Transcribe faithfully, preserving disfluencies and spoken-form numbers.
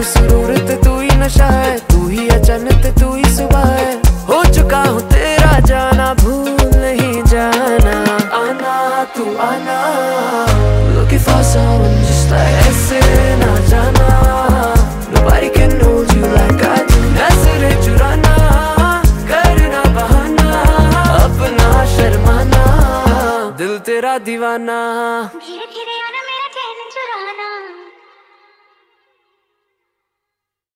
सुरूरत तू ही नशा है, तू ही अचानक तू ही सुबह है। हो चुका हूँ तेरा जाना, भूल नहीं जाना। आना तू आना, looking for someone just like ऐसे ना जाना। Nobody can hold you like I do। नजरें चुराना, करना बहाना, अपना शर्माना, दिल तेरा दीवाना।